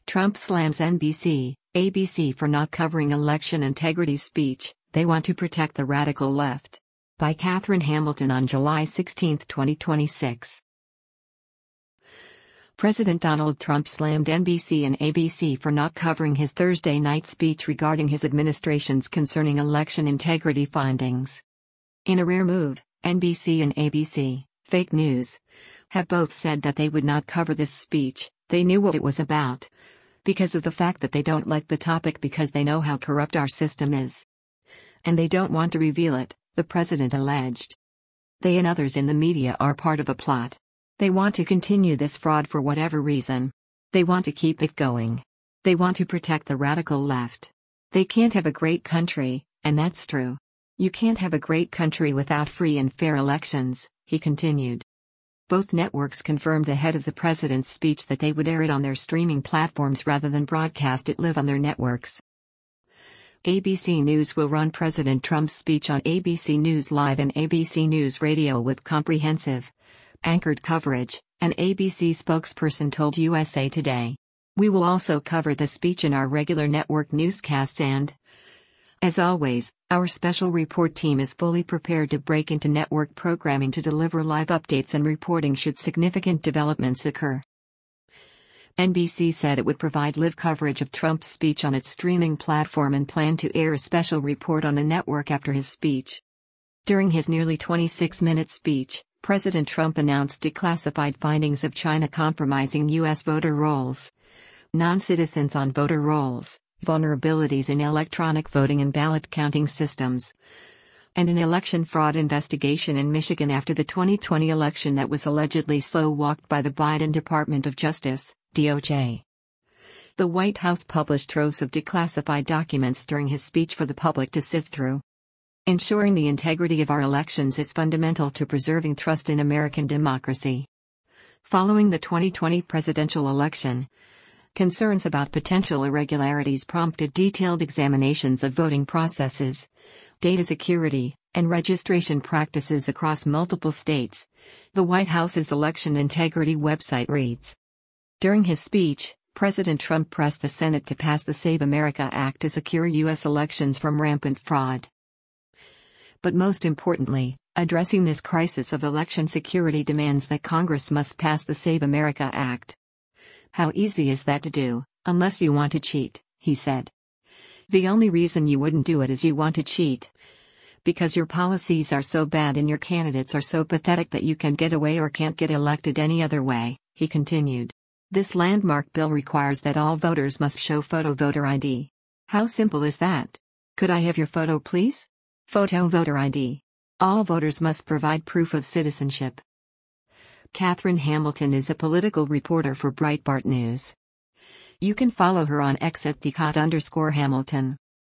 Trump slams NBC, ABC for not covering election integrity speech. They want to protect the radical left. By Catherine Hamilton on July 16, 2026. President Donald Trump slammed NBC and ABC for not covering his Thursday night speech regarding his administration's concerning election integrity findings. In a rare move, NBC and ABC, fake news, have both said that they would not cover this speech. They knew what it was about. Because of the fact that they don't like the topic because they know how corrupt our system is. And they don't want to reveal it, the president alleged. They and others in the media are part of a plot. They want to continue this fraud for whatever reason. They want to keep it going. They want to protect the radical left. They can't have a great country, and that's true. You can't have a great country without free and fair elections, he continued. Both networks confirmed ahead of the president's speech that they would air it on their streaming platforms rather than broadcast it live on their networks. ABC News will run President Trump's speech on ABC News Live and ABC News Radio with comprehensive, anchored coverage, an ABC spokesperson told USA Today. We will also cover the speech in our regular network newscasts and, as always, our special report team is fully prepared to break into network programming to deliver live updates and reporting should significant developments occur. NBC said it would provide live coverage of Trump's speech on its streaming platform and planned to air a special report on the network after his speech. During his nearly 26-minute speech, President Trump announced declassified findings of China compromising U.S. voter rolls, non-citizens on voter rolls, vulnerabilities in electronic voting and ballot counting systems, and an election fraud investigation in Michigan after the 2020 election that was allegedly slow-walked by the Biden Department of Justice, DOJ. The White House published troves of declassified documents during his speech for the public to sift through. Ensuring the integrity of our elections is fundamental to preserving trust in American democracy. Following the 2020 presidential election, concerns about potential irregularities prompted detailed examinations of voting processes, data security, and registration practices across multiple states, the White House's election integrity website reads. During his speech, President Trump pressed the Senate to pass the Save America Act to secure U.S. elections from rampant fraud. But most importantly, addressing this crisis of election security demands that Congress must pass the Save America Act. How easy is that to do, unless you want to cheat, he said. The only reason you wouldn't do it is you want to cheat. Because your policies are so bad and your candidates are so pathetic that you can get away or can't get elected any other way, he continued. This landmark bill requires that all voters must show photo voter ID. How simple is that? Could I have your photo, please? Photo voter ID. All voters must provide proof of citizenship. Catherine Hamilton is a political reporter for Breitbart News. You can follow her on X at @Hamilton.